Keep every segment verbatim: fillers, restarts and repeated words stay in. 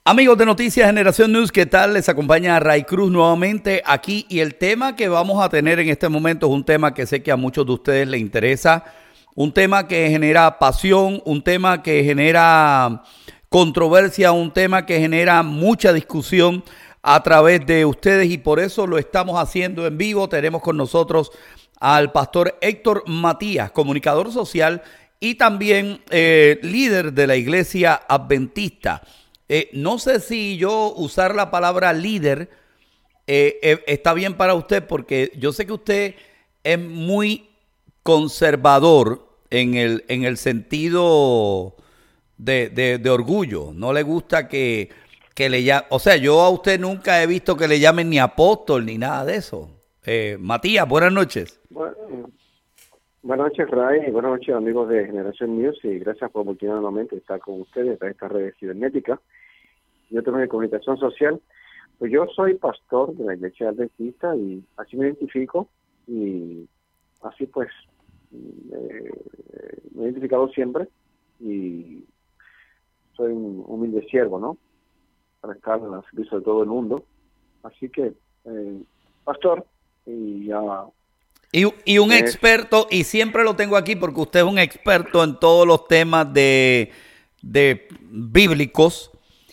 Amigos de Noticias Generación News, ¿qué tal? Les acompaña Ray Cruz nuevamente aquí y el tema que vamos a tener en este momento es un tema que sé que a muchos de ustedes les interesa, un tema que genera pasión, un tema que genera controversia, un tema que genera mucha discusión a través de ustedes y por eso lo estamos haciendo en vivo. Tenemos con nosotros al pastor Héctor Matías, comunicador social y también eh, líder de la Iglesia Adventista. Eh, no sé si yo usar la palabra líder eh, eh, está bien para usted, porque yo sé que usted es muy conservador en el, en el sentido de, de, de orgullo. No le gusta que, que le llamen, o sea, yo a usted nunca he visto que le llamen ni apóstol ni nada de eso. Eh, Matías, buenas noches. Bueno, buenas noches, Ray, y buenas noches, amigos de Generación News, y gracias por oportunidad nuevamente estar con ustedes en esta red cibernética. Yo tengo de comunicación social. Pues yo soy pastor de la Iglesia Adventista y así me identifico, y así pues eh, me he identificado siempre, y soy un humilde siervo, ¿no? Para estar en el servicio de todo el mundo. Así que, eh, pastor, y ya... Uh, Y, y un experto, y siempre lo tengo aquí porque usted es un experto en todos los temas de, de bíblicos.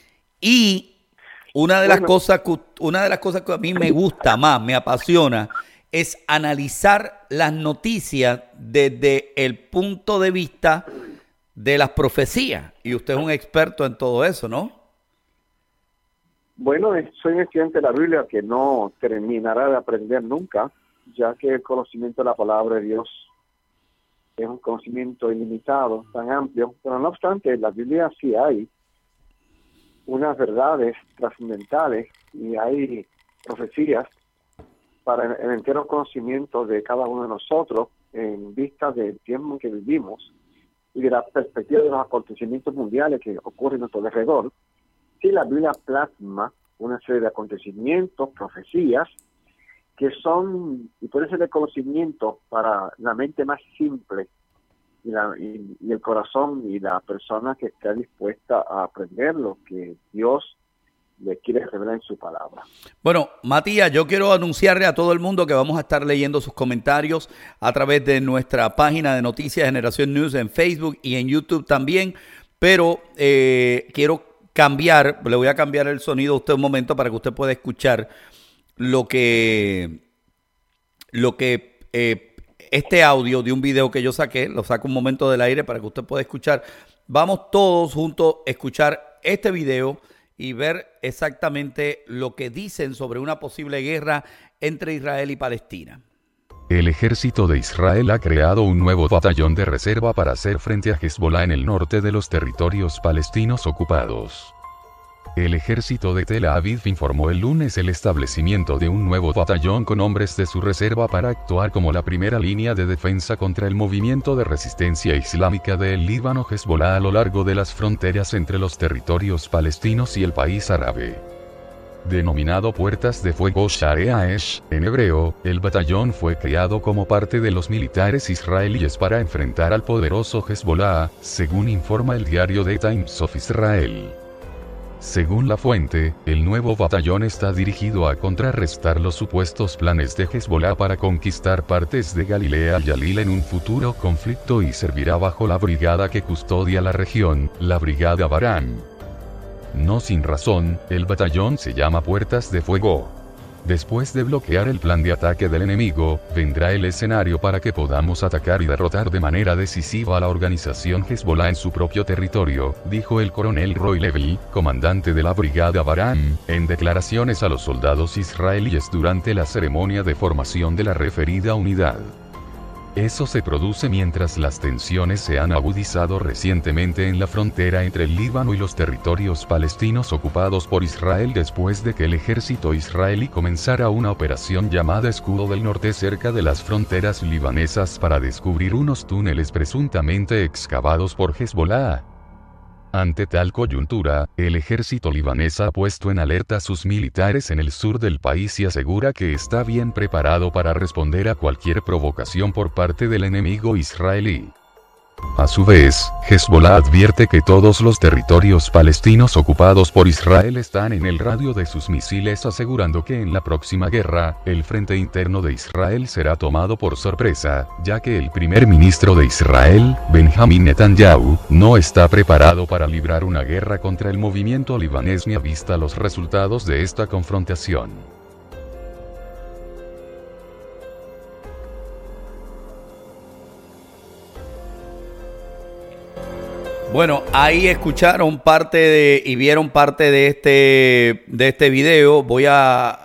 Y una de las bueno, cosas que una de las cosas que a mí me gusta más, me apasiona, es analizar las noticias desde el punto de vista de las profecías. Y usted es un experto en todo eso, ¿no? Bueno, soy un estudiante de la Biblia que no terminará de aprender nunca, ya que el conocimiento de la palabra de Dios es un conocimiento ilimitado, tan amplio, pero no obstante, en la Biblia sí hay unas verdades trascendentales y hay profecías para el entero conocimiento de cada uno de nosotros en vista del tiempo en que vivimos y de la perspectiva de los acontecimientos mundiales que ocurren a nuestro alrededor. Sí, la Biblia plasma una serie de acontecimientos, profecías, que son, y puede ser de conocimiento para la mente más simple y, la, y, y el corazón y la persona que está dispuesta a aprender lo que Dios le quiere revelar en su palabra. Bueno, Matías, yo quiero anunciarle a todo el mundo que vamos a estar leyendo sus comentarios a través de nuestra página de Noticias Generación News en Facebook y en YouTube también, pero eh, quiero cambiar, le voy a cambiar el sonido a usted un momento para que usted pueda escuchar lo que, lo que eh, este audio de un video que yo saqué, lo saco un momento del aire para que usted pueda escuchar. Vamos todos juntos a escuchar este video y ver exactamente lo que dicen sobre una posible guerra entre Israel y Palestina. El ejército de Israel ha creado un nuevo batallón de reserva para hacer frente a Hezbollah en el norte de los territorios palestinos ocupados. El ejército de Tel Aviv informó el lunes el establecimiento de un nuevo batallón con hombres de su reserva para actuar como la primera línea de defensa contra el movimiento de resistencia islámica del Líbano Hezbollah a lo largo de las fronteras entre los territorios palestinos y el país árabe. Denominado Puertas de Fuego Shareaesh, en hebreo, el batallón fue creado como parte de los militares israelíes para enfrentar al poderoso Hezbollah, según informa el diario The Times of Israel. Según la fuente, el nuevo batallón está dirigido a contrarrestar los supuestos planes de Hezbollah para conquistar partes de Galilea y Galil en un futuro conflicto y servirá bajo la brigada que custodia la región, la Brigada Barán. No sin razón, el batallón se llama Puertas de Fuego. Después de bloquear el plan de ataque del enemigo, vendrá el escenario para que podamos atacar y derrotar de manera decisiva a la organización Hezbollah en su propio territorio, dijo el coronel Roy Levy, comandante de la Brigada Barán, en declaraciones a los soldados israelíes durante la ceremonia de formación de la referida unidad. Eso se produce mientras las tensiones se han agudizado recientemente en la frontera entre el Líbano y los territorios palestinos ocupados por Israel después de que el ejército israelí comenzara una operación llamada Escudo del Norte cerca de las fronteras libanesas para descubrir unos túneles presuntamente excavados por Hezbollah. Ante tal coyuntura, el ejército libanés ha puesto en alerta a sus militares en el sur del país y asegura que está bien preparado para responder a cualquier provocación por parte del enemigo israelí. A su vez, Hezbollah advierte que todos los territorios palestinos ocupados por Israel están en el radio de sus misiles, asegurando que en la próxima guerra, el frente interno de Israel será tomado por sorpresa, ya que el primer ministro de Israel, Benjamin Netanyahu, no está preparado para librar una guerra contra el movimiento libanés ni vista los resultados de esta confrontación. Bueno, ahí escucharon parte de y vieron parte de este de este video. Voy a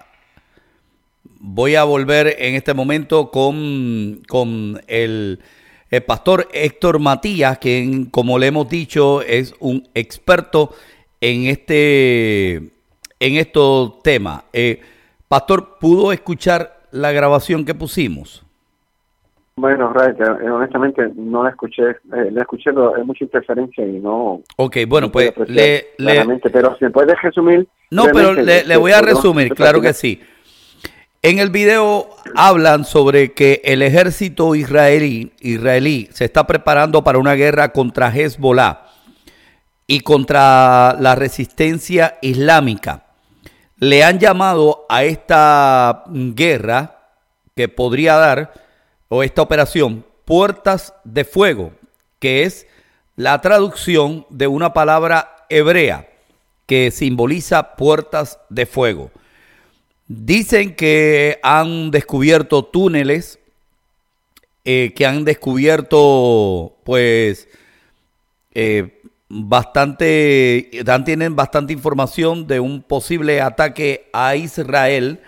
voy a volver en este momento con, con el, el pastor Héctor Matías, quien, como le hemos dicho, es un experto en este en estos temas. Eh, pastor, ¿pudo escuchar la grabación que pusimos? Bueno, Ray, eh, honestamente no la escuché, eh, la escuché, pero hay mucha interferencia y no... Ok, bueno, no pues le, le... Pero si me puedes resumir... No, pero le, le voy a resumir, claro que sí. En el video hablan sobre que el ejército israelí, israelí se está preparando para una guerra contra Hezbollah y contra la resistencia islámica. Le han llamado a esta guerra que podría dar... o esta operación, Puertas de Fuego, que es la traducción de una palabra hebrea que simboliza puertas de fuego. Dicen que han descubierto túneles, eh, que han descubierto, pues, eh, bastante, tienen bastante información de un posible ataque a Israel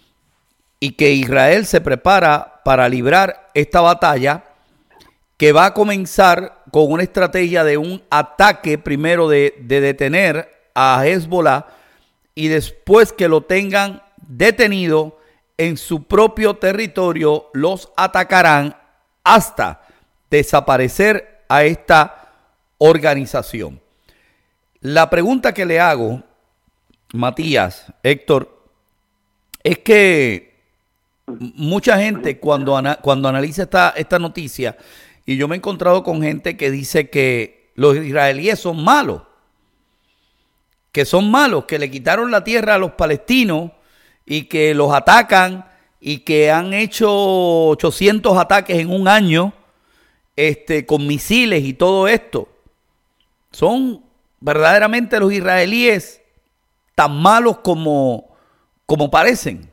y que Israel se prepara para librar esta batalla que va a comenzar con una estrategia de un ataque primero de, de detener a Hezbollah y después que lo tengan detenido en su propio territorio los atacarán hasta desaparecer a esta organización. La pregunta que le hago, Matías, Héctor, es que mucha gente cuando, ana, cuando analiza esta, esta noticia, y yo me he encontrado con gente que dice que los israelíes son malos, que son malos, que le quitaron la tierra a los palestinos y que los atacan y que han hecho ochocientos ataques en un año este, con misiles y todo esto. Son verdaderamente los israelíes tan malos como, como parecen.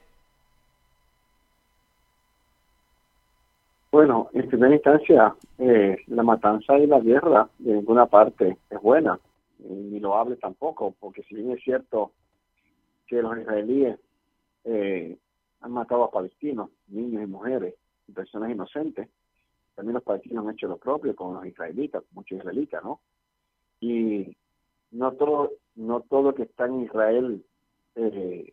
Bueno, en primera instancia, eh, la matanza y la guerra de ninguna parte es buena, ni lo hable tampoco, porque si bien es cierto que los israelíes eh, han matado a palestinos, niños y mujeres, y personas inocentes, también los palestinos han hecho lo propio con los israelitas, muchos israelitas, ¿no? Y no todo, no todo lo que está en Israel eh,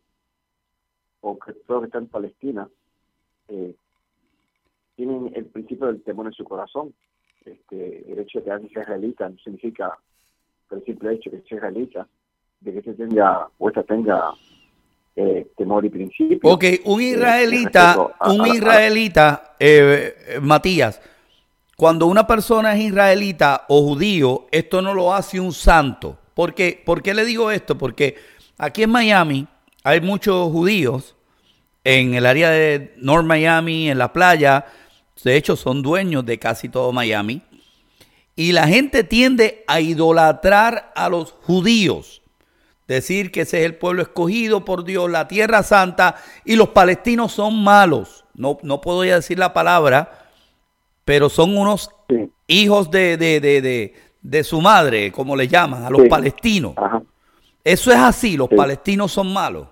o que todo lo que está en Palestina eh, tienen el principio del temor en su corazón. Este, el hecho de que alguien sea israelita no significa, por el simple hecho de que sea israelita, de que este tenga o esta tenga eh, temor y principio. Ok, un israelita, eh, a, un a, israelita, eh, Matías, cuando una persona es israelita o judío, esto no lo hace un santo. ¿Por qué? ¿Por qué le digo esto? Porque aquí en Miami hay muchos judíos, en el área de North Miami, en la playa. De hecho, son dueños de casi todo Miami. Y la gente tiende a idolatrar a los judíos. Decir que ese es el pueblo escogido por Dios, la tierra santa, y los palestinos son malos. No, no puedo ya decir la palabra, pero son unos sí. hijos de, de, de, de, de su madre, como le llaman, a los sí. palestinos. Ajá. Eso es así, los sí. palestinos son malos.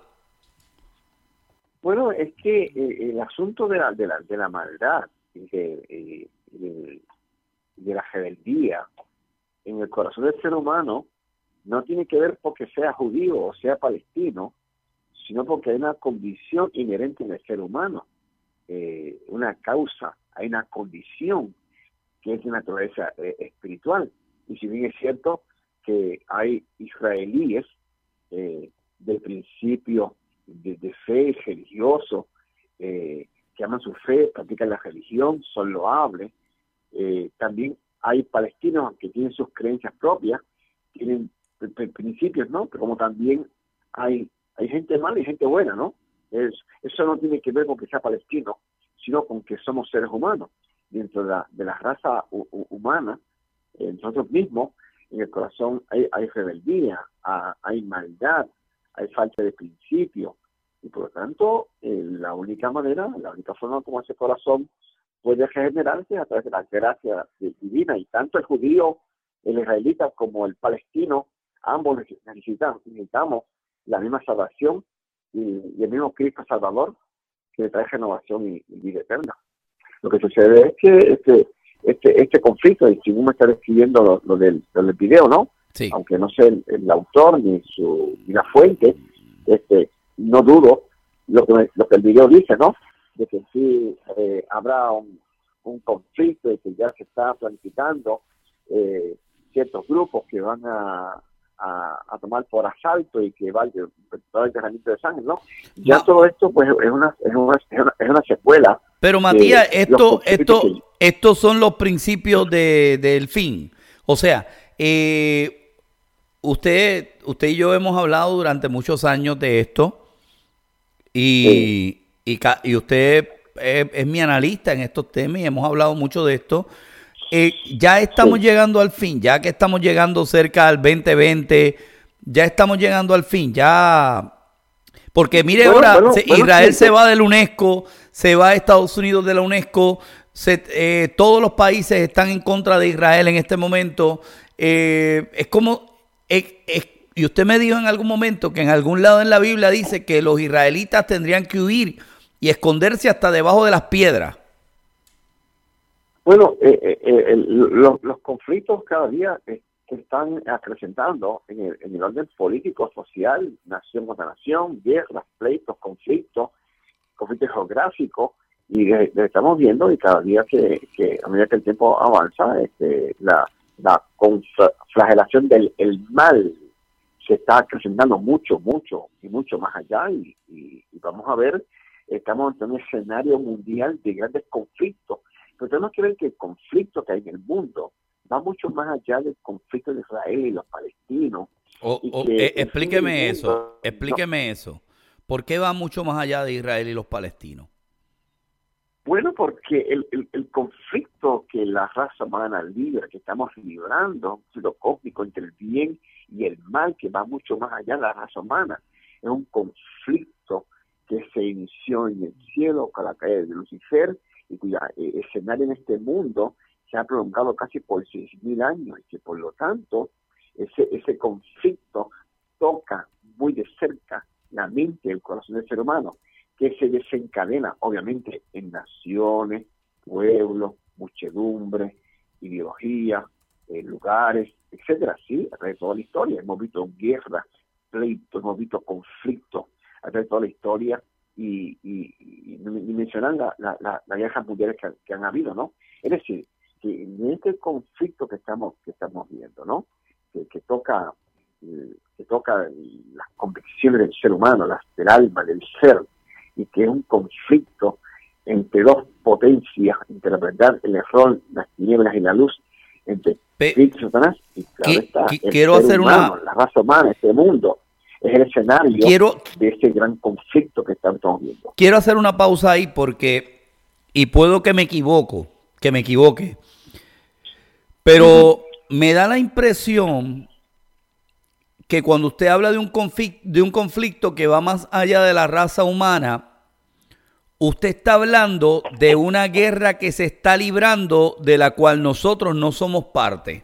Bueno, es que eh, el asunto de la, de la, de la maldad, de, eh, de, de la rebeldía en el corazón del ser humano no tiene que ver porque sea judío o sea palestino, sino porque hay una condición inherente en el ser humano, eh, una causa, hay una condición que es de naturaleza eh, espiritual. Y si bien es cierto que hay israelíes eh, del principio de, de fe religioso, eh, que aman su fe, practican la religión, son loables, eh, también hay palestinos que tienen sus creencias propias, tienen principios, ¿no? Pero como también hay, hay gente mala y gente buena, ¿no? Es, eso no tiene que ver con que sea palestino, sino con que somos seres humanos. Dentro de la, de la raza hu, hu, humana, eh, nosotros mismos, en el corazón hay, hay rebeldía, hay, hay maldad, hay falta de principio. Y por lo tanto, eh, la única manera, la única forma como ese corazón puede regenerarse a través de la gracia divina. Y tanto el judío, el israelita, como el palestino, ambos necesitamos, necesitamos la misma salvación y, y el mismo Cristo Salvador que trae renovación y, y vida eterna. Lo que sucede es que este este este conflicto, y si uno me está describiendo lo, lo, del, lo del video, ¿no? Sí. Aunque no sé el, el autor ni su ni la fuente, este no dudo lo que me, lo que el video dice, ¿no? De que sí eh, habrá un, un conflicto y que ya se está planificando eh, ciertos grupos que van a A, a tomar por asalto y que vaya todo el derramamiento de sangre, ¿no? Ya no. Todo esto pues es una es una, es una, es una secuela. Pero Matías, esto esto que... estos son los principios de, del fin. O sea, eh, usted usted y yo hemos hablado durante muchos años de esto y, sí. y, y usted es, es mi analista en estos temas y hemos hablado mucho de esto. Eh, ya estamos sí. llegando al fin, ya que estamos llegando cerca al veinte veinte, ya estamos llegando al fin, ya... Porque mire bueno, ahora, bueno, se, bueno, Israel sí, se va del UNESCO, se va a Estados Unidos de la UNESCO, se, eh, todos los países están en contra de Israel en este momento. Eh, es como... Eh, eh, y usted me dijo en algún momento que en algún lado en la Biblia dice que los israelitas tendrían que huir y esconderse hasta debajo de las piedras. Bueno, eh, eh, el, los, los conflictos cada día eh, se están acrecentando en el, en el orden político, social, nación contra nación, guerras, pleitos, conflictos, conflictos geográficos, y le, le estamos viendo y cada día que, que a medida que el tiempo avanza, este, la, la flagelación del el mal se está acrecentando mucho, mucho y mucho más allá, y, y, y vamos a ver, estamos en un escenario mundial de grandes conflictos. Pero tenemos que ver que el conflicto que hay en el mundo va mucho más allá del conflicto de Israel y los palestinos. Oh, y oh, que eh, explíqueme eso, mundo, explíqueme no. eso. ¿Por qué va mucho más allá de Israel y los palestinos? Bueno, porque el, el, el conflicto que la raza humana libra, que estamos librando, lo cósmico entre el bien y el mal, que va mucho más allá de la raza humana, es un conflicto que se inició en el cielo con la caída de Lucifer, y cuya eh, escenario en este mundo se ha prolongado casi por seis mil años, y que por lo tanto ese, ese conflicto toca muy de cerca la mente y el corazón del ser humano, que se desencadena obviamente en naciones, pueblos, muchedumbres, ideologías, eh, lugares, etcétera. Sí, a través de toda la historia hemos visto guerras, pleitos, hemos visto conflictos a través de toda la historia. Y, y, y, y mencionan las la, la, la guerras mundiales que, que han habido, ¿no? Es decir, que en este conflicto que estamos que estamos viendo, ¿no? Que, que toca eh, que toca las convicciones del ser humano, las del alma, del ser, y que es un conflicto entre dos potencias, entre la verdad, el error, las tinieblas y la luz, entre Cristo y Satanás, y claro está, el quiero ser hacer humano, una... la raza humana, este mundo. Es el escenario quiero, de ese gran conflicto que estamos viendo. Quiero hacer una pausa ahí porque, y puedo que me equivoco, que me equivoque, pero uh-huh. me da la impresión que cuando usted habla de un conflicto, de un conflicto que va más allá de la raza humana, usted está hablando de una guerra que se está librando de la cual nosotros no somos parte.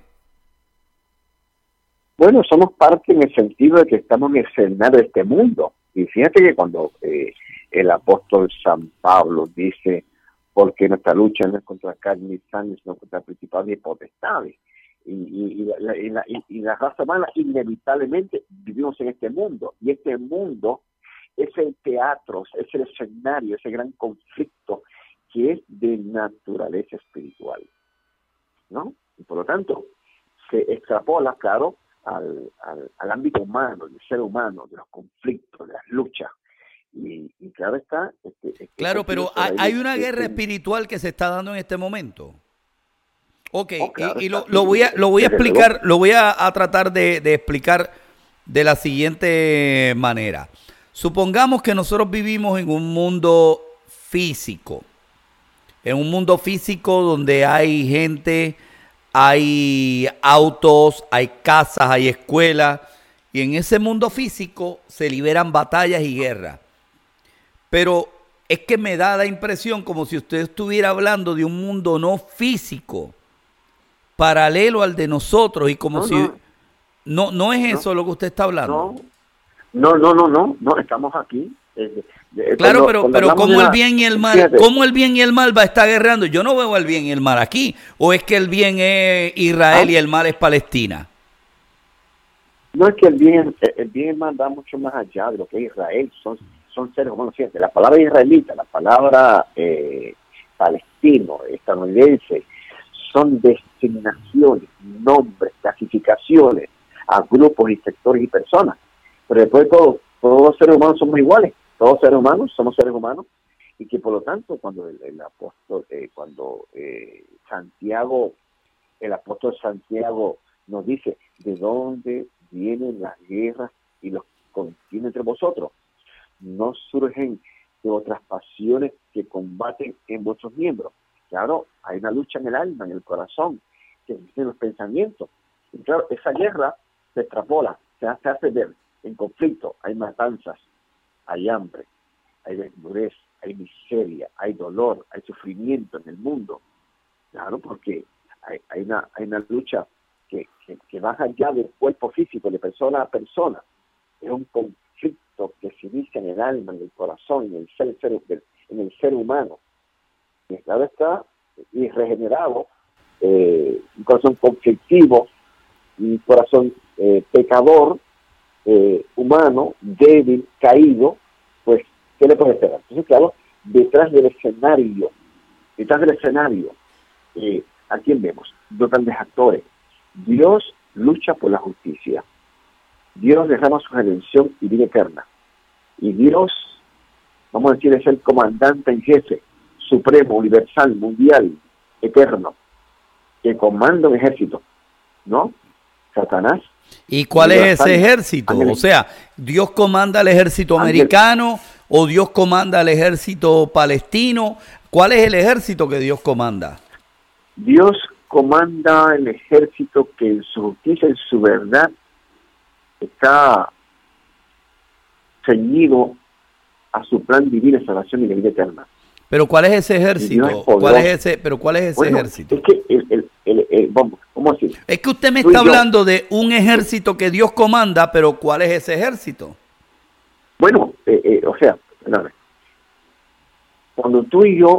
Bueno, somos parte en el sentido de que estamos en el escenario de este mundo. Y fíjate que cuando eh, el apóstol San Pablo dice, porque nuestra lucha no es contra carne y sangre, sino contra principados y potestades. Y, y, y, la, y, la, y, y la raza humana inevitablemente vivimos en este mundo. Y este mundo es el teatro, es el escenario, ese gran conflicto que es de naturaleza espiritual, ¿no? Y por lo tanto, se extrapola, claro, Al, al, al ámbito humano, del ser humano, de los conflictos, de las luchas. Y, y claro está... Este, este claro, pero hay, hay una guerra espiritual que se está dando en este momento. Ok, Oh, claro, y, y lo, está lo bien. voy a, lo voy a Desde explicar, luego. lo voy a, a tratar de, de explicar de la siguiente manera. Supongamos que nosotros vivimos en un mundo físico, en un mundo físico donde hay gente, hay autos, hay casas, hay escuelas, y en ese mundo físico se liberan batallas y guerras. Pero es que me da la impresión como si usted estuviera hablando de un mundo no físico, paralelo al de nosotros, y como No, si no, no, no es no, eso lo que usted está hablando. no, no, no, no, no, no, estamos aquí. Eh, eh, Claro, cuando, pero, cuando pero hablamos de ¿cómo el una, bien y el mal, fíjate, cómo el bien y el mal va a estar guerreando? Yo no veo el bien y el mal aquí. ¿O es que el bien es ah, Israel y el mal es Palestina? no es que el bien, el el bien y el mal va mucho más allá de lo que es Israel, son, son seres humanos. Fíjate, la palabra israelita, la palabra eh, palestino, estadounidense, son designaciones, nombres, clasificaciones a grupos y sectores y personas. Pero después de todo, todos los seres humanos somos iguales, todos seres humanos somos seres humanos, y que por lo tanto cuando el, el apóstol, eh, cuando eh, Santiago, el apóstol Santiago nos dice de dónde vienen las guerras y los contiene entre vosotros, no surgen de otras pasiones que combaten en vuestros miembros. Claro, hay una lucha en el alma, en el corazón, que existen los pensamientos. Y claro, esa guerra se extrapola, se hace, se hace ver en conflicto, hay matanzas, hay hambre, hay desnudez, hay miseria, hay dolor, hay sufrimiento en el mundo. Claro, porque hay, hay, una, hay una lucha que, que, que va allá del cuerpo físico, de persona a persona. Es un conflicto que se inicia en el alma, en el corazón, en el ser, ser en el ser humano. Y claro está, y regenerado, eh, un corazón conflictivo, un corazón eh, pecador, eh, humano, débil, caído, pues, ¿qué le puede esperar? Entonces, claro, detrás del escenario, detrás del escenario, eh, ¿a quién vemos? Dos grandes actores. Dios lucha por la justicia. Dios derrama su redención y vida eterna. Y Dios, vamos a decir, es el comandante en jefe, supremo, universal, mundial, eterno, que comanda un ejército, ¿no? Satanás. ¿Y cuál es ese ejército? Ángeles. O sea, ¿Dios comanda el ejército Ángeles. americano o Dios comanda el ejército palestino? ¿Cuál es el ejército que Dios comanda? Dios comanda el ejército que en su justicia, en su verdad, está ceñido a su plan divino de salvación y de vida eterna. Pero ¿cuál es ese Y Dios ejército? es poderoso. ¿Cuál es ese? Pero ¿cuál es ese Bueno, ejército? es que el, el, el, el- vamos, ¿cómo así? Es que usted me Tú y está yo- hablando de un ejército que Dios comanda, pero ¿cuál es ese ejército? Bueno, eh, eh, o sea, espérame. Cuando tú y yo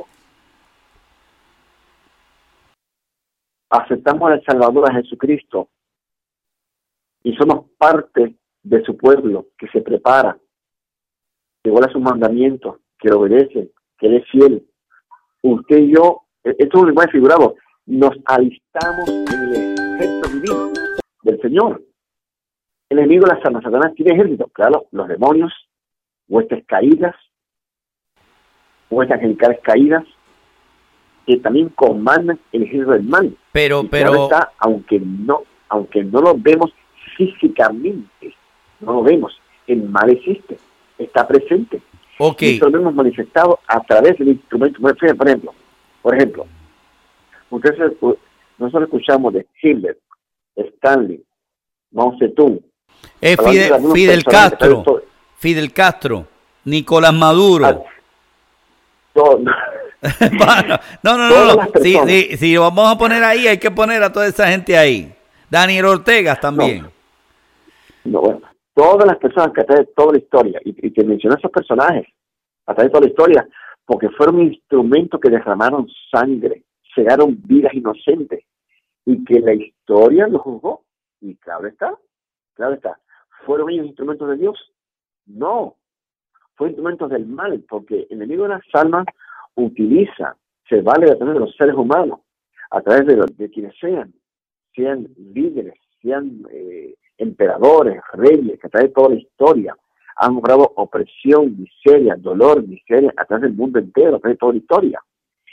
aceptamos al Salvador, a Jesucristo, y somos parte de su pueblo que se prepara, que guarda sus mandamientos, que lo obedece, que él es fiel. Usted y yo, eh, esto es un lenguaje figurado, nos alistamos en el ejército divino del Señor. El enemigo de las almas, Satanás tiene ejército, claro, los demonios, huestes caídas, huestes angelicales caídas, que también comandan el ejército del mal. Pero, Y claro pero, está, aunque no, aunque no lo vemos físicamente, no lo vemos, el mal existe, está presente. ok, Y eso lo hemos manifestado a través del instrumento. Por ejemplo, por ejemplo, ustedes, nosotros escuchamos de Hitler, Stanley, Mao Zedong, es hablando de Fidel, algunos Fidel personajes, Castro, todo- Fidel Castro, Nicolás Maduro. ah, todo- no, no, no, todas no. las Si, personas. si, si lo vamos a poner ahí, hay que poner a toda esa gente ahí. Daniel Ortega también. No, bueno, todas las personas que a través de toda la historia, y, y te mencioné esos personajes, a través de toda la historia, porque fueron instrumentos que derramaron sangre, cegaron vidas inocentes, y que la historia los juzgó. Y claro está, claro está. ¿Fueron ellos instrumentos de Dios? No, fueron instrumentos del mal, porque el enemigo de las almas utiliza, se vale a través de los seres humanos, a través de, los, de quienes sean, sean líderes, sean eh, emperadores, reyes, que a través de toda la historia han logrado opresión, miseria, dolor, miseria, a través del mundo entero, a través de toda la historia.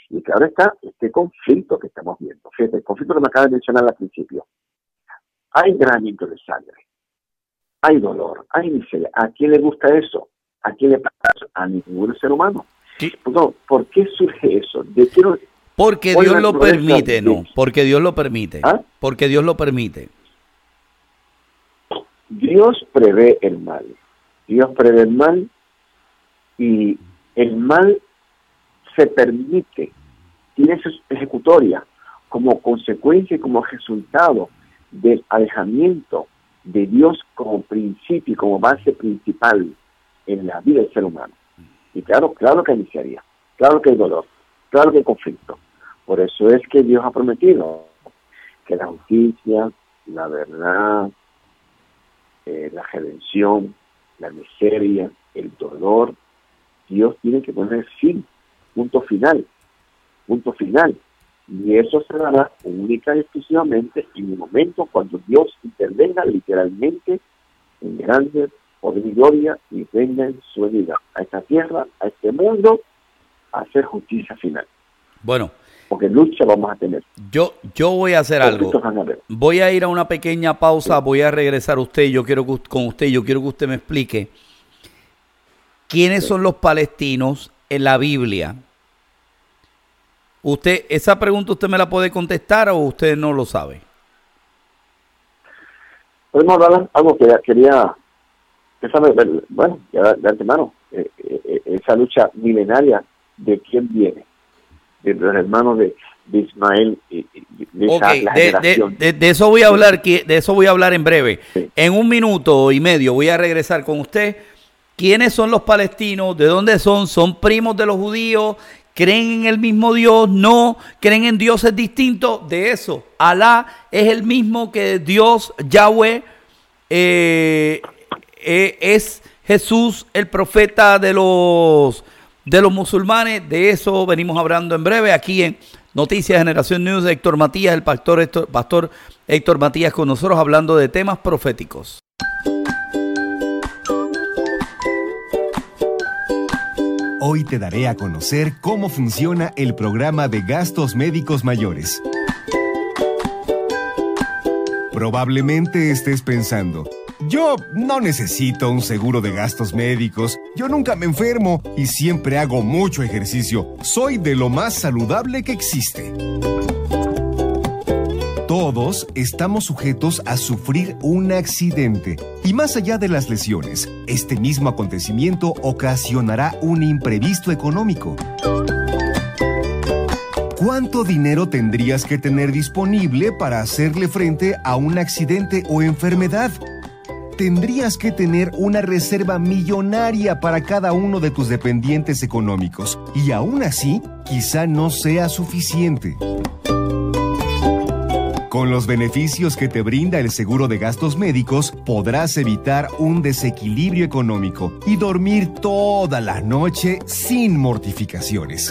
Y claro está este conflicto que estamos viendo. Fíjate, el conflicto que me acabas de mencionar al principio. Hay granito de sangre, hay dolor, hay miseria. ¿A quién le gusta eso? ¿A quién le pasa eso? A ningún ser humano. Sí. No, ¿por qué surge eso? ¿De qué lo, Porque Dios lo permite, no. Porque Dios lo permite. ¿Ah? Porque Dios lo permite. Dios prevé el mal. Dios prevé el mal y el mal se permite, tiene su ejecutoria como consecuencia y como resultado del alejamiento de Dios como principio y como base principal en la vida del ser humano. Y claro, claro que hay miseria, claro que hay dolor, claro que hay conflicto. Por eso es que Dios ha prometido que la justicia, la verdad, eh, la redención, la miseria, el dolor, Dios tiene que poner fin, punto final, punto final. Y eso se dará única y exclusivamente en el momento cuando Dios intervenga literalmente en grande poder y gloria y venga en su venida a esta tierra, a este mundo, a hacer justicia final. Bueno. Porque lucha vamos a tener. Yo, yo voy a hacer algo. A voy a ir a una pequeña pausa, sí. Voy a regresar a usted. Yo quiero que, con usted, yo quiero que usted me explique quiénes sí. son los palestinos en la Biblia. Usted, esa pregunta usted me la puede contestar o usted no lo sabe. Podemos hablar algo que quería, que sabe, bueno, ya de antemano, eh, eh, esa lucha milenaria de quién viene, de los hermanos de, de Ismael y de, okay, esa, la de, generación. De, de, de eso voy a hablar, de eso voy a hablar en breve. Sí. En un minuto y medio voy a regresar con usted. ¿Quiénes son los palestinos? ¿De dónde son? ¿Son primos de los judíos? ¿Creen en el mismo Dios? ¿No? ¿Creen en dioses distintos? De eso. Alá es el mismo que Dios, Yahweh, eh, eh, es Jesús, el profeta de los, de los musulmanes. De eso venimos hablando en breve aquí en Noticias Generación News. Héctor Matías, el pastor Héctor, pastor Héctor Matías con nosotros hablando de temas proféticos. Hoy te daré a conocer cómo funciona el programa de gastos médicos mayores. Probablemente estés pensando, yo no necesito un seguro de gastos médicos, yo nunca me enfermo y siempre hago mucho ejercicio, soy de lo más saludable que existe. Todos estamos sujetos a sufrir un accidente y más allá de las lesiones, este mismo acontecimiento ocasionará un imprevisto económico. ¿Cuánto dinero tendrías que tener disponible para hacerle frente a un accidente o enfermedad? Tendrías que tener una reserva millonaria para cada uno de tus dependientes económicos y aún así, quizá no sea suficiente. Con los beneficios que te brinda el seguro de gastos médicos, podrás evitar un desequilibrio económico y dormir toda la noche sin mortificaciones.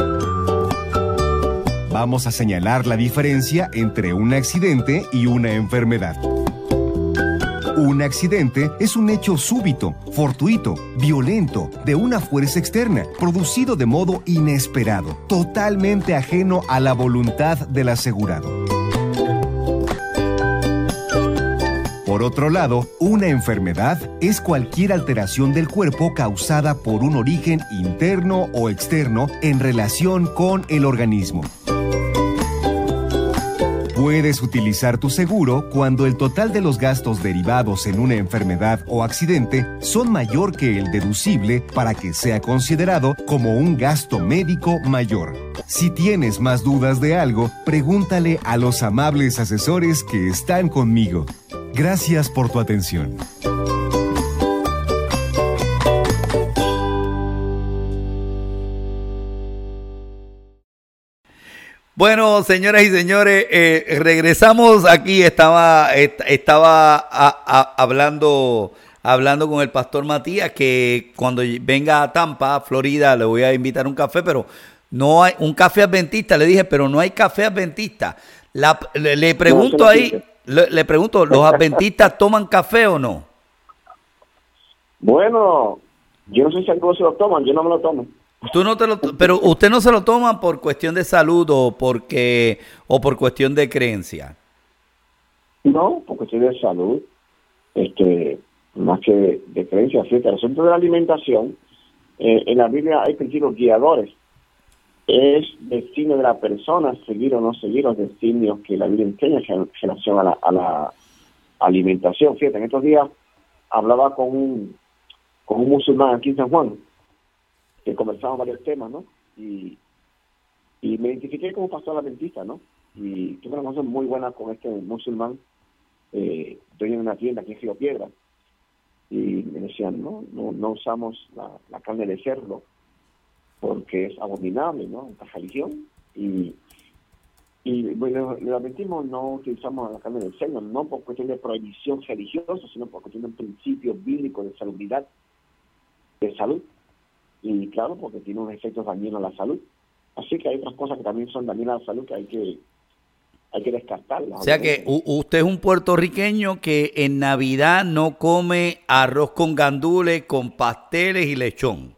Vamos a señalar la diferencia entre un accidente y una enfermedad. Un accidente es un hecho súbito, fortuito, violento, de una fuerza externa, producido de modo inesperado, totalmente ajeno a la voluntad del asegurado. Por otro lado, una enfermedad es cualquier alteración del cuerpo causada por un origen interno o externo en relación con el organismo. Puedes utilizar tu seguro cuando el total de los gastos derivados en una enfermedad o accidente son mayor que el deducible para que sea considerado como un gasto médico mayor. Si tienes más dudas de algo, pregúntale a los amables asesores que están conmigo. Gracias por tu atención. Bueno, señoras y señores, eh, regresamos aquí. Estaba, est- estaba a, a, hablando, hablando con el pastor Matías que cuando venga a Tampa, Florida, le voy a invitar un café, pero no hay un café adventista. Le dije, pero no hay café adventista. La, le, le pregunto no, ahí, le, le pregunto, ¿los adventistas toman café o no? Bueno, yo no sé si algunos se lo toman, yo no me lo tomo. Tú no te lo, pero usted no se lo toma por cuestión de salud o porque o por cuestión de creencia. No, por cuestión de salud, este, más que de, de creencia. Fíjate, el asunto de la alimentación, eh, en la Biblia hay principios guiadores. Es destino de la persona seguir o no seguir los destinos que la Biblia enseña en relación a la, a la alimentación. Fíjate, en estos días hablaba con un, con un musulmán aquí en San Juan, que conversamos varios temas, ¿no? Y, y me identifiqué como pastor adventista, ¿no? Y tuve una conversación muy buena con este musulmán, eh, dueño de una tienda aquí en Río Piedra, y me decían, no, no, no usamos la, la carne de cerdo porque es abominable, ¿no? Esta religión. Y, y bueno, el adventismo no utilizamos la carne de cerdo, no por cuestión de prohibición religiosa, sino por cuestión de un principio bíblico de salubridad, de salud. Y claro, porque tiene unos efectos dañinos a la salud. Así que hay otras cosas que también son dañinas a la salud que hay que hay que descartarlas. O sea que u- usted es un puertorriqueño que en Navidad no come arroz con gandules, con pasteles y lechón.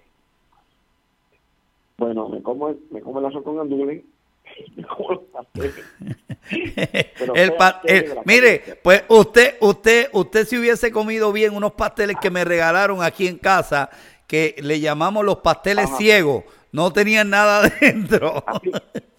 Bueno, me como, me como el arroz con gandules, me como los pasteles. Pero el pa- sea, el- de la mire, carne. pues usted, usted, usted si hubiese comido bien unos pasteles que me regalaron aquí en casa, que le llamamos los pasteles Ajá. ciegos, no tenían nada dentro. Así.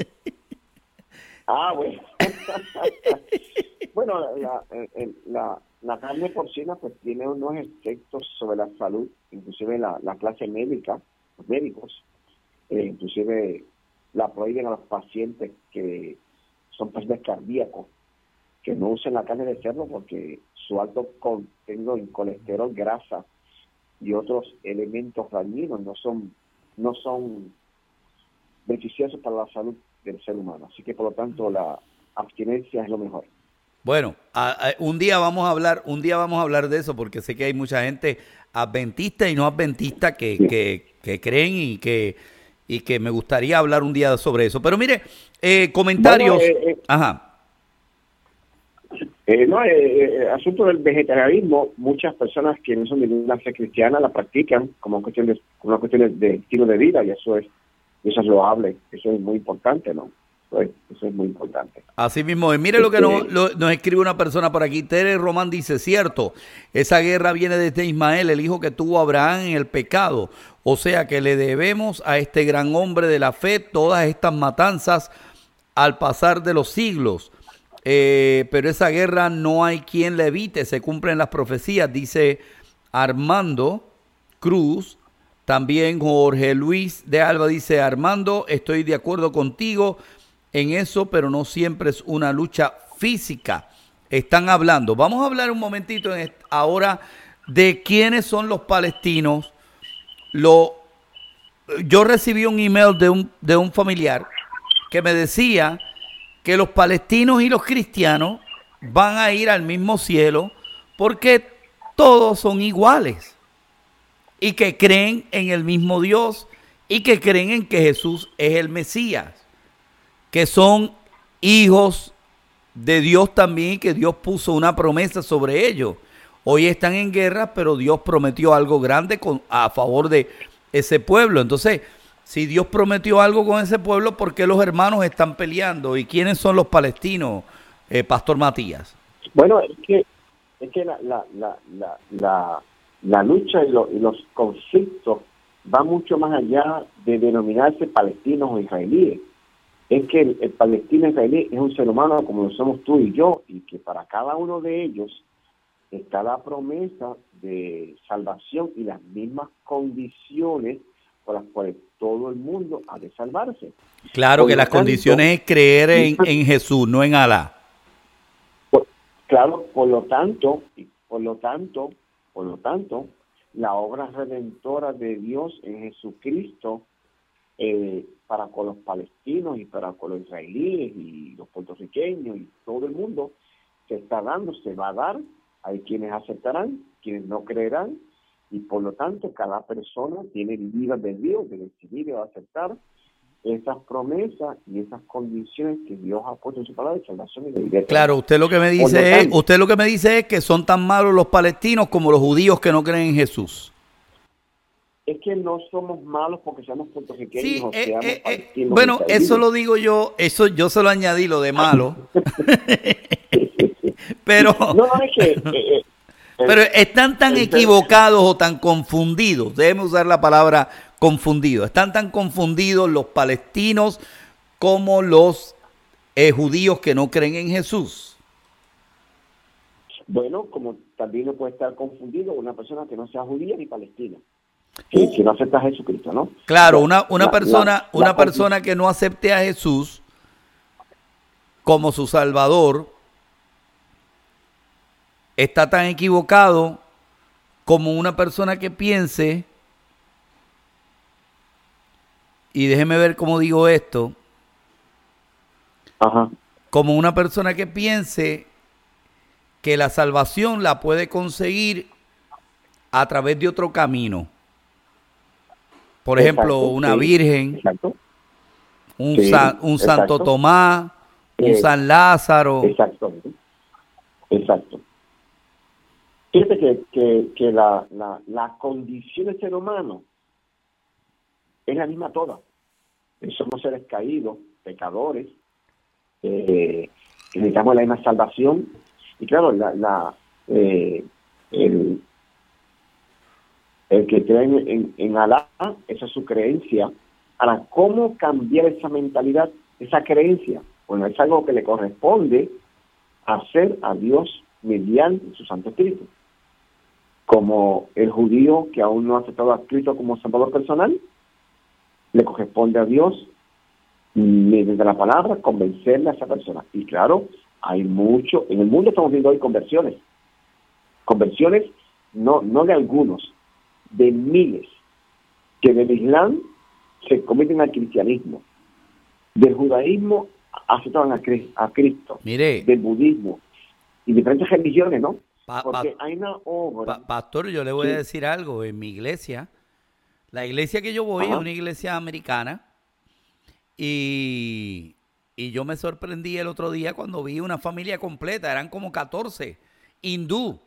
Ah, bueno. Bueno, la, la, el- la, la carne porcina pues tiene unos efectos sobre la salud, inclusive la, la clase médica, los médicos, eh, inclusive la prohíben a los pacientes que son pacientes cardíacos, que no usen la carne de cerdo porque su alto contenido en colesterol, grasa y otros elementos dañinos no son, no son beneficiosos para la salud del ser humano. Así que por lo tanto la abstinencia es lo mejor. Bueno, a- a- un día vamos a hablar, un día vamos a hablar de eso porque sé que hay mucha gente adventista y no adventista que, Sí. que, que creen y que y que me gustaría hablar un día sobre eso. Pero mire, eh, comentarios. Bueno, eh, eh, Ajá. Eh, no, eh, eh, asunto del vegetarianismo, muchas personas que no son de ninguna fe cristiana la practican como cuestión de, como una cuestión de, de estilo de vida, y eso es, eso es loable, eso es muy importante, ¿no? Eso es, eso es muy importante. Así mismo, es. Mire lo que Este- nos, lo- nos escribe una persona por aquí. Tere Román dice, cierto, esa guerra viene desde Ismael, el hijo que tuvo Abraham en el pecado. O sea que le debemos a este gran hombre de la fe todas estas matanzas al pasar de los siglos. Eh, pero esa guerra no hay quien la evite, se cumplen las profecías, dice Armando Cruz. También Jorge Luis de Alba dice, Armando, estoy de acuerdo contigo en eso, pero no siempre es una lucha física. Están hablando. Vamos a hablar un momentito en est- ahora de quiénes son los palestinos. Lo, yo recibí un email de un, de un familiar que me decía que los palestinos y los cristianos van a ir al mismo cielo porque todos son iguales y que creen en el mismo Dios y que creen en que Jesús es el Mesías, que son hijos de Dios también y que Dios puso una promesa sobre ellos. Hoy están en guerra, pero Dios prometió algo grande con, a favor de ese pueblo. Entonces, si Dios prometió algo con ese pueblo, ¿por qué los hermanos están peleando? ¿Y quiénes son los palestinos, eh, Pastor Matías? Bueno, es que, es que la, la, la, la, la, la lucha y, lo, y los conflictos van mucho más allá de denominarse palestinos o israelíes. Es que el, el palestino israelí es un ser humano como lo somos tú y yo, y que para cada uno de ellos está la promesa de salvación y las mismas condiciones por las cuales todo el mundo ha de salvarse. Claro Por que lo las tanto, condiciones es creer en, en Jesús, no en Alá. Por- claro, por lo tanto, y por lo tanto, por lo tanto, la obra redentora de Dios en Jesucristo eh, para con los palestinos y para con los israelíes y los puertorriqueños y todo el mundo se está dando, se va a dar. Hay quienes aceptarán, quienes no creerán, y por lo tanto cada persona tiene libre albedrío de decidir y de aceptar esas promesas y esas condiciones que Dios ha puesto en su palabra de salvación y de vida. Claro, usted lo que me Por lo dice es, tanto- usted lo que me dice es que son tan malos los palestinos como los judíos que no creen en Jesús. es que no somos malos porque seamos puertorriqueños Sí, o eh, seamos eh, eh, palestinos. bueno, israelíes. eso lo digo yo, eso yo se lo añadí lo de malo. Pero, No, no, es que... eh, eh, pero están tan el- equivocados o tan confundidos, déjeme usar la palabra confundido, están tan confundidos los palestinos como los eh, judíos que no creen en Jesús. Bueno, como también no puede estar confundido una persona que no sea judía ni palestina, que, que no acepta a Jesucristo, ¿no? Claro, La- una, una la- persona, la- una la- persona que no acepte a Jesús como su Salvador está tan equivocado como una persona que piense, y déjeme ver cómo digo esto, Ajá. como una persona que piense que la salvación la puede conseguir a través de otro camino. Por ejemplo, Exacto, una sí, virgen, Exacto. un, Sí, san- un Santo exacto. Tomás, un Eh, San Lázaro. Exacto. Exacto. Fíjate que, que, que la, la, la condición del ser humano es la misma toda. Somos seres caídos, pecadores, eh, que necesitamos la misma salvación. Y claro, la, la, eh, el, el que cree en, en, en Alá, esa es su creencia. Ahora, ¿cómo cambiar esa mentalidad, esa creencia? Bueno, es algo que le corresponde hacer a Dios mediante su Santo Espíritu. Como el judío que aún no ha aceptado a Cristo como Salvador personal, le corresponde a Dios, mediante la palabra, convencerle a esa persona. Y claro, hay mucho, en el mundo estamos viendo hoy conversiones. Conversiones, no, no de algunos, de miles, que del Islam se convierten al cristianismo, del judaísmo aceptaban a, a Cristo, Mire, del budismo y diferentes religiones, ¿no? pa- Porque pa- hay una obra. pa- pastor, yo le voy Sí. a decir algo. En mi iglesia, la iglesia que yo voy Ajá. es una iglesia americana, y, y yo me sorprendí el otro día cuando vi una familia completa, eran como catorce hindú.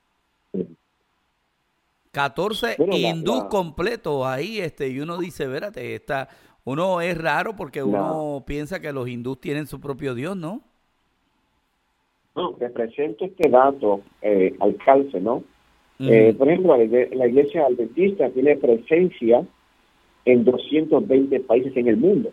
catorce Bueno, la- hindú la- completos ahí, este, y uno dice, espérate, esta, uno es raro porque uno piensa que los hindús tienen su propio Dios, ¿no? No, te presento este dato eh, al calce, ¿no? Ujú. Eh, por ejemplo, la, igle- la iglesia adventista tiene presencia en doscientos veinte países en el mundo.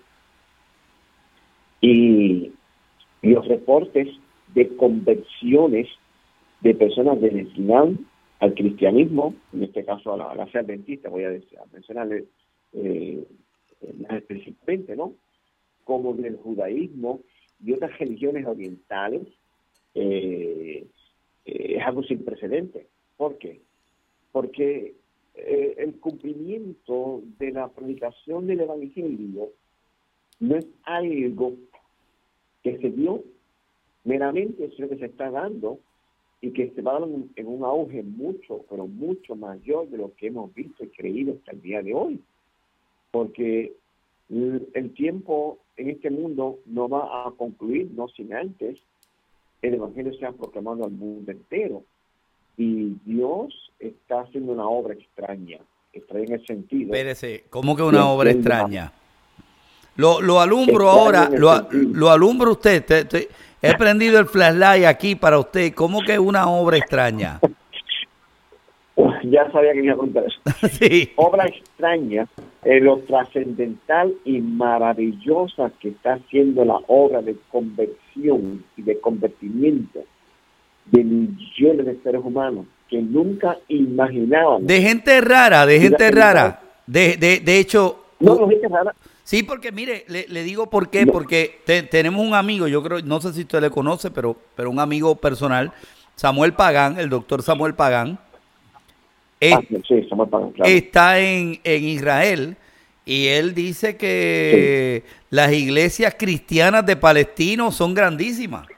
Y, y los reportes de conversiones de personas del Islam al cristianismo, en este caso a la, a la fe adventista, voy a, decir, a mencionarle eh, más específicamente, ¿no? Como del judaísmo y otras religiones orientales, eh, eh, es algo sin precedente. ¿Por qué? Porque eh, el cumplimiento de la predicación del evangelio no es algo que se dio meramente, sino que se está dando y que se va a dar en, en un auge mucho, pero mucho mayor de lo que hemos visto y creído hasta el día de hoy. Porque el, el tiempo en este mundo no va a concluir, no sin antes el evangelio sea proclamado al mundo entero. Y Dios está haciendo una obra extraña, extraña en el sentido. Espérese, ¿cómo que una Sí, obra sí, extraña? Lo, lo alumbro Extraña ahora, en el lo, sentido. lo alumbro usted. Te- te- he prendido el flashlight aquí para usted. ¿Cómo que una obra extraña? Ya sabía que me iba a contar eso. Sí. Obra extraña, eh, lo trascendental y maravillosa que está haciendo la obra de conversión y de convertimiento de millones de seres humanos que nunca imaginaban. De gente rara, de gente rara. De, de, de hecho, No, no, gente rara. sí, porque mire, le, le digo por qué, No. porque te- tenemos un amigo, yo creo, no sé si usted le conoce, pero, pero un amigo personal, Samuel Pagán, el doctor Samuel Pagán, es- Ah, sí, estamos pagando, claro. está en, en Israel, y él dice que las iglesias cristianas de Palestino son grandísimas.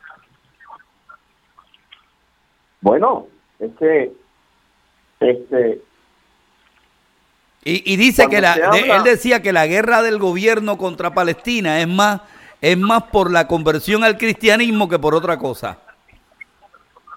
Bueno, es que este, Y, y dice Cuando que la, se de- habla- él decía que la guerra del gobierno contra Palestina es más, es más por la conversión al cristianismo que por otra cosa.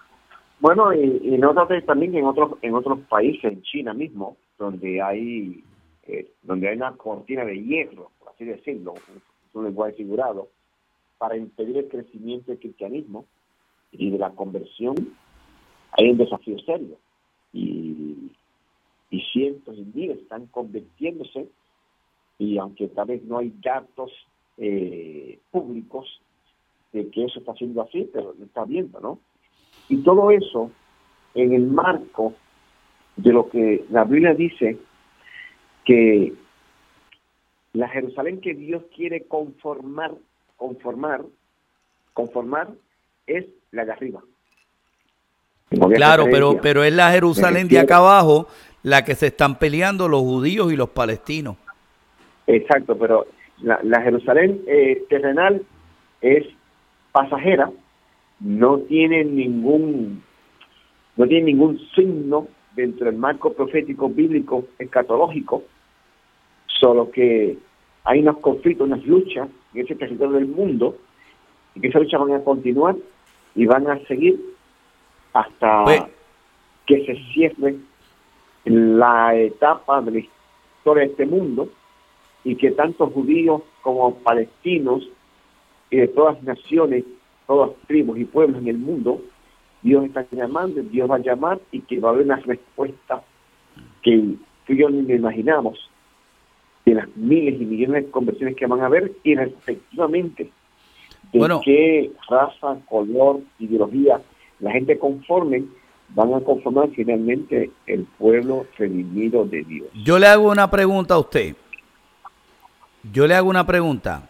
bueno, y, y nótate también en otros en otros países, en China mismo, donde hay eh, donde hay una cortina de hierro, por así decirlo, es un lenguaje figurado, para impedir el crecimiento del cristianismo y de la conversión, hay un desafío serio. Y, y cientos y miles están convirtiéndose, y aunque tal vez no hay datos eh, públicos de que eso está siendo así, pero lo está viendo, ¿no? Y todo eso en el marco de lo que la Biblia dice, que la Jerusalén que Dios quiere conformar, conformar, conformar es la de arriba. Claro, pero, pero es la Jerusalén de acá abajo la que se están peleando los judíos y los palestinos. Exacto, pero la, la Jerusalén eh, terrenal es pasajera, no tiene ningún no tiene ningún signo dentro del marco profético bíblico escatológico, solo que hay unos conflictos, unas luchas en ese territorio del mundo, y que esas luchas van a continuar y van a seguir hasta pues, que se cierre la etapa de la historia de este mundo, y que tanto judíos como palestinos y de todas las naciones, todas las tribus y pueblos en el mundo, Dios está llamando, Dios va a llamar, y que va a haber una respuesta que tú y yo ni me imaginamos, de las miles y millones de conversiones que van a haber, y respectivamente de bueno, qué raza, color, ideología la gente conforme, van a conformar finalmente el pueblo redimido de Dios. Yo le hago una pregunta a usted. Yo le hago una pregunta.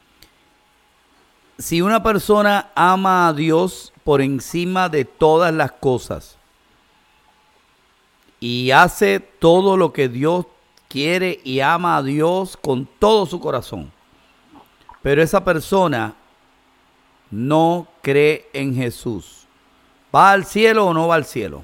Si una persona ama a Dios por encima de todas las cosas y hace todo lo que Dios quiere y ama a Dios con todo su corazón, pero esa persona no cree en Jesús, ¿va al cielo o no va al cielo?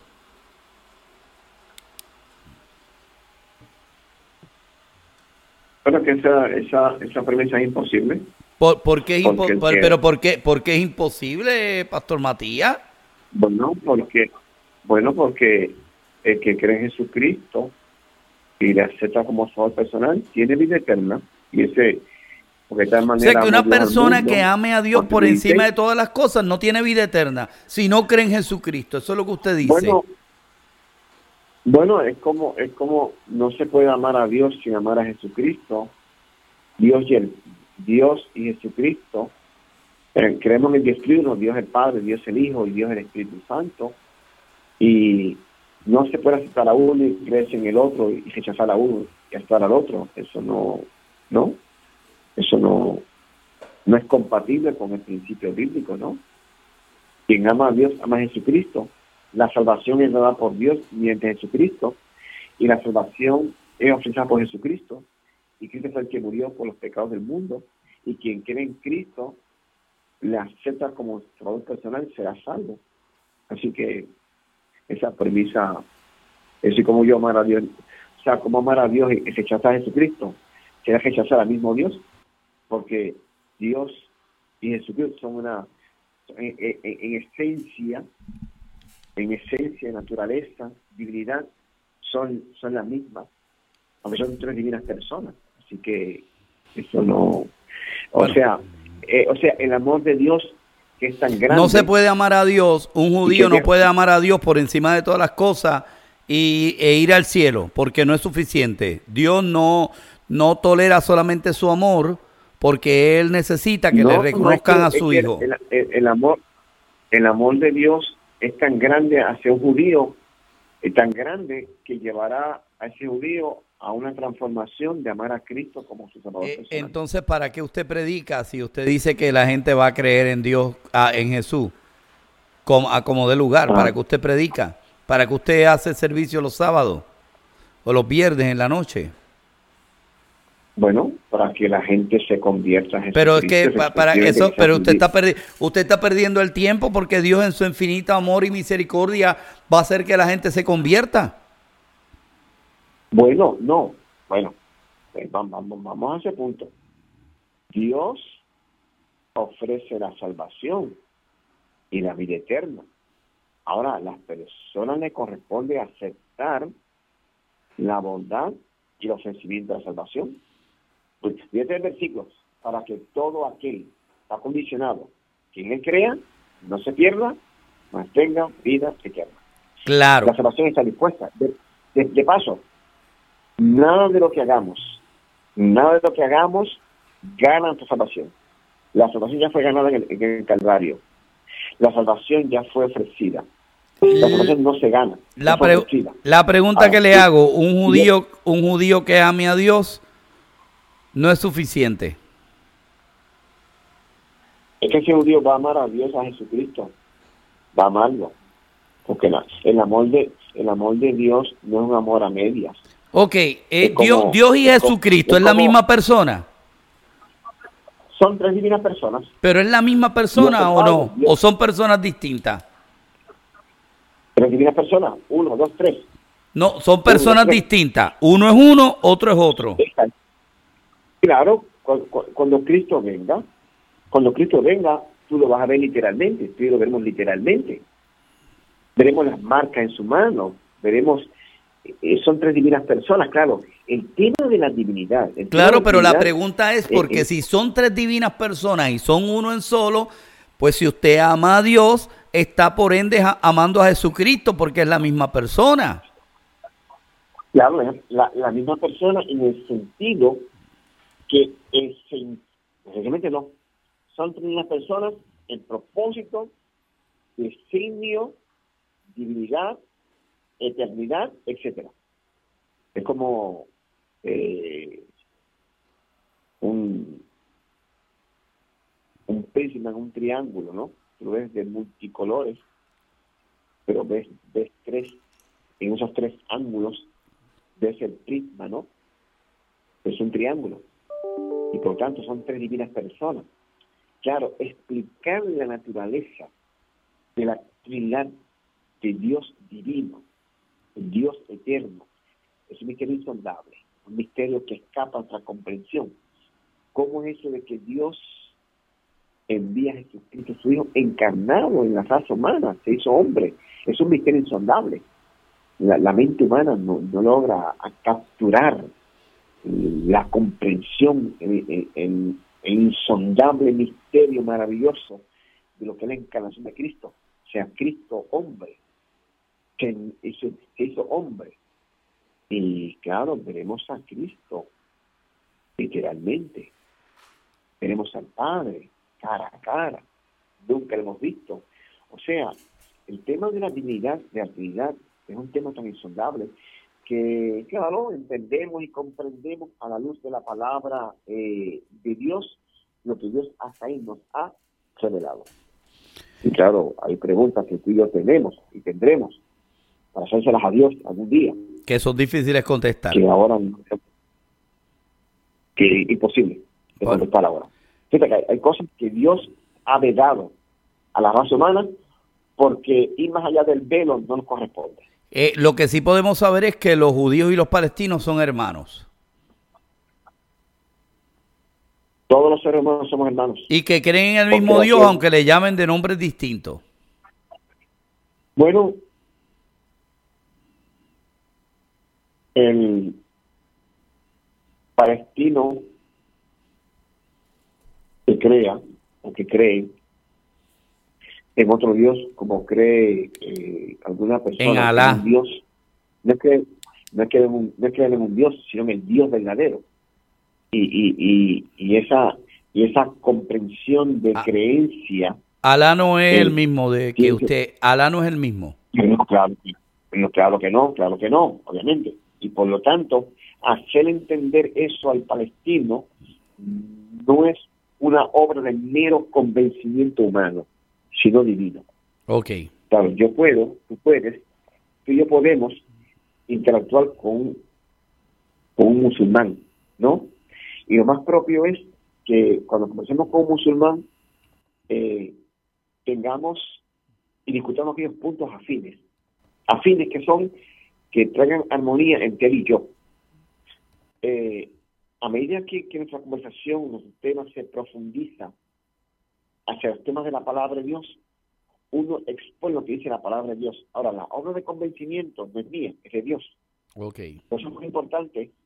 Bueno, que esa, esa, esa premisa es imposible. ¿Por, por qué es impo por, ¿Pero por qué, por qué es imposible, Pastor Matías? Bueno, porque, bueno, porque el que cree en Jesucristo y le acepta como su amor personal tiene vida eterna. Y ese, porque de tal manera. O sea, que una persona mundo, que ame a Dios por encima de todas las cosas no tiene vida eterna si no cree en Jesucristo. Eso es lo que usted dice. Bueno, bueno es como, es como no se puede amar a Dios sin amar a Jesucristo. Dios y el Dios y Jesucristo, eh, creemos en el Dios Trino, Dios el Padre, Dios el Hijo y Dios el Espíritu Santo, y no se puede aceptar a uno y creerse en el otro y rechazar a uno y aceptar al otro. Eso no, no, eso no, no es compatible con el principio bíblico, ¿no? Quien ama a Dios ama a Jesucristo. La salvación es dada por Dios mediante Jesucristo, y la salvación es ofrecida por Jesucristo. Y Cristo fue el que murió por los pecados del mundo, y quien cree en Cristo le acepta como salvador personal y será salvo. Así que esa premisa, es así como yo amar a Dios, o sea, como amar a Dios y rechazar a Jesucristo, será rechazar al mismo Dios, porque Dios y Jesucristo son una, en, en, en esencia, en esencia, naturaleza, divinidad, son, son las mismas, aunque son tres divinas personas. Así que eso no, o bueno, sea, eh, o sea, el amor de Dios que es tan grande. No se puede amar a Dios, un judío no puede amar a Dios por encima de todas las cosas y, e ir al cielo, porque no es suficiente. Dios no, no tolera solamente su amor, porque Él necesita que no, le reconozcan no es que, a su es hijo. El, el, el amor, el amor de Dios es tan grande hacia un judío, es tan grande que llevará a ese judío a una transformación de amar a Cristo como su Salvador eh, personal. Entonces, ¿para qué usted predica si usted dice que la gente va a creer en Dios, a, en Jesús, como, a como de lugar? Ah. ¿Para qué usted predica? ¿Para qué usted hace servicio los sábados o los viernes en la noche? Bueno, para que la gente se convierta en Jesucristo. Pero es que pa, para eso, pero usted está perdi usted está perdiendo el tiempo, porque Dios en su infinito amor y misericordia va a hacer que la gente se convierta. Bueno, no, bueno, vamos, vamos a ese punto. Dios ofrece la salvación y la vida eterna. Ahora, a las personas les corresponde aceptar la bondad y el ofrecimiento de la salvación. Pues fíjate el versículo, para que todo aquel está condicionado, quien él crea, no se pierda, mas tenga vida eterna. Claro. La salvación está dispuesta. De, de, de paso, nada de lo que hagamos, nada de lo que hagamos gana nuestra salvación. La salvación ya fue ganada en el, en el Calvario. La salvación ya fue ofrecida. La salvación no se gana. La, pre la pregunta Ahora, que le hago, un judío, un judío que ame a Dios no es suficiente. Es que ese judío va a amar a Dios, a Jesucristo. Va a amarlo. Porque la, el amor de el amor de Dios no es un amor a medias. Ok, eh, como, Dios, Dios y Jesucristo, ¿es, ¿es la como, misma persona? Son tres divinas personas. ¿Pero es la misma persona o no? Dios. ¿O son personas distintas? Tres divinas personas, uno, dos, tres. No, son personas uno, distintas. Uno es uno, otro es otro. Claro, cuando, cuando Cristo venga, cuando Cristo venga, tú lo vas a ver literalmente, tú lo veremos literalmente. Veremos las marcas en su mano, veremos, eh, son tres divinas personas, claro. El tema de la divinidad. Claro, la pero divinidad, la pregunta es, porque eh, eh, si son tres divinas personas y son uno en solo, pues si usted ama a Dios, está por ende amando a Jesucristo porque es la misma persona. Claro, la, la misma persona en el sentido que es, realmente no, son tres divinas personas en propósito, designio, divinidad, eternidad, etcétera. Es como eh, un un prisma, un triángulo, ¿no? Tú lo ves de multicolores, pero ves, ves tres, en esos tres ángulos ves el prisma, ¿no? Es un triángulo. Y por lo tanto son tres divinas personas. Claro, explicar la naturaleza de la Trinidad de Dios divino, el Dios eterno, es un misterio insondable, un misterio que escapa a nuestra comprensión. ¿Cómo es eso de que Dios envía a Jesucristo, su Hijo, encarnado en la raza humana, se hizo hombre? Es un misterio insondable. La, la mente humana no, no logra a capturar la comprensión, el, el, el, el insondable misterio maravilloso de lo que es la encarnación de Cristo. O sea, Cristo hombre, que hizo, que hizo hombre. Y claro, veremos a Cristo, literalmente. Veremos al Padre, cara a cara. Nunca lo hemos visto. O sea, el tema de la divinidad, de la Trinidad, es un tema tan insondable que, claro, entendemos y comprendemos a la luz de la palabra eh, de Dios, lo que Dios hasta ahí nos ha revelado. Y claro, hay preguntas que tú y yo tenemos y tendremos para hacérselas a Dios algún día. Que son difíciles contestar. Que ahora, que es imposible de bueno. contestar ahora. Fíjate que hay, hay cosas que Dios ha vedado a la raza humana porque ir más allá del velo no nos corresponde. Eh, lo que sí podemos saber es que los judíos y los palestinos son hermanos. Todos los seres humanos somos hermanos. Y que creen en el mismo Dios, que, aunque le llamen de nombres distintos. Bueno, el palestino que crea o que cree en otro Dios, como cree eh, alguna persona en Alá. En un Dios, no es que no es que en un, no es que en un Dios, sino en el Dios verdadero. Y, y, y, y esa y esa comprensión de ah. creencia. Alá no es el, el mismo de que usted, Alá no es el mismo. No, claro, no, claro que no, claro que no, obviamente. Y por lo tanto, hacer entender eso al palestino no es una obra de mero convencimiento humano, sino divino. Ok. Claro, yo puedo, tú puedes, tú y yo podemos interactuar con, con un musulmán, ¿no? Y lo más propio es que cuando conversemos con un musulmán, eh, tengamos y discutamos aquellos puntos afines, afines que son, que traigan armonía entre él y yo. Eh, a medida que, que nuestra conversación, nuestro tema se profundiza hacia los temas de la palabra de Dios, uno expone lo que dice la palabra de Dios. Ahora, la obra de convencimiento no es mía, es de Dios. Okay. Por eso es muy importante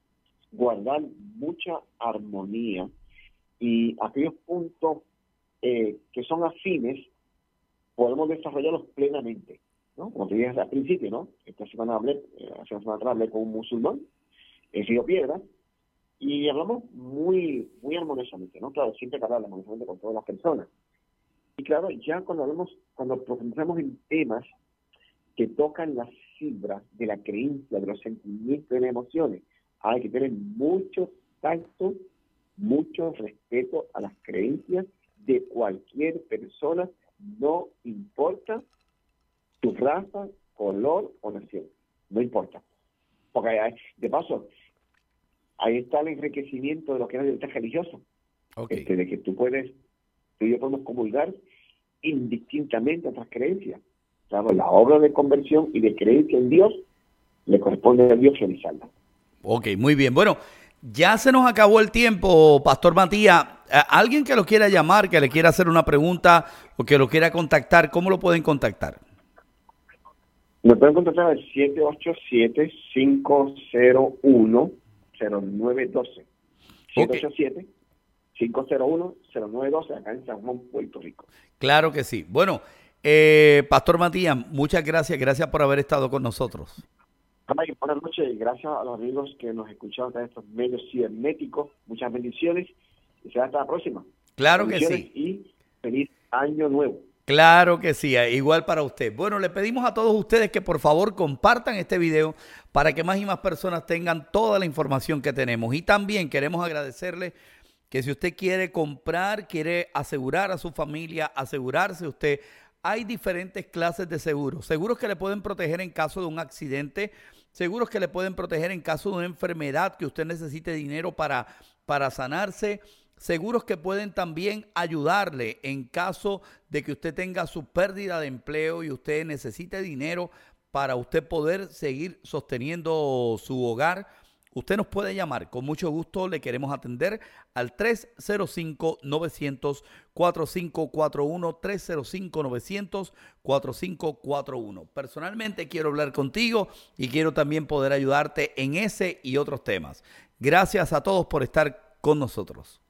guardar mucha armonía y aquellos puntos eh, que son afines podemos desarrollarlos plenamente, ¿no? Como te dije al principio, ¿no? Esta semana hablé, eh, hace una semana atrás hablé con un musulmán en Río Piedra y hablamos muy muy armoniosamente, ¿no? Claro, siempre que hablar armoniosamente con todas las personas. Y claro, ya cuando hablamos, cuando profundizamos en temas que tocan las fibras de la creencia, de los sentimientos, de las emociones, hay que tener mucho tacto, mucho respeto a las creencias de cualquier persona, no importa tu raza, color o nación, no importa. Porque hay, de paso, ahí está el enriquecimiento de lo que es la libertad religiosa, Okay. este, de que tú puedes, tú y yo podemos comulgar indistintamente a otras creencias. Claro, la obra de conversión y de creencia en Dios le corresponde a Dios realizarla. Ok, muy bien. Bueno, ya se nos acabó el tiempo, Pastor Matías. Alguien que lo quiera llamar, que le quiera hacer una pregunta o que lo quiera contactar, ¿cómo lo pueden contactar? Me pueden contactar al siete ocho siete, cinco cero uno, cero nueve uno dos. siete ocho siete, cinco cero uno, cero nueve uno dos acá en San Juan, Puerto Rico. Claro que sí. Bueno, eh, Pastor Matías, muchas gracias. Gracias por haber estado con nosotros. Buenas noches y gracias a los amigos que nos escucharon de estos medios cibernéticos. Muchas bendiciones y será hasta la próxima. Claro que sí. Y feliz año nuevo. Claro que sí, igual para usted. Bueno, le pedimos a todos ustedes que por favor compartan este video para que más y más personas tengan toda la información que tenemos. Y también queremos agradecerle que si usted quiere comprar, quiere asegurar a su familia, asegurarse usted, hay diferentes clases de seguros. Seguros que le pueden proteger en caso de un accidente, seguros que le pueden proteger en caso de una enfermedad que usted necesite dinero para, para sanarse, seguros que pueden también ayudarle en caso de que usted tenga su pérdida de empleo y usted necesite dinero para usted poder seguir sosteniendo su hogar. Usted nos puede llamar, con mucho gusto le queremos atender al tres cero cinco, nueve cero cero, cuatro cinco cuatro uno, tres cero cinco, nueve cero cero, cuatro cinco cuatro uno. Personalmente quiero hablar contigo y quiero también poder ayudarte en ese y otros temas. Gracias a todos por estar con nosotros.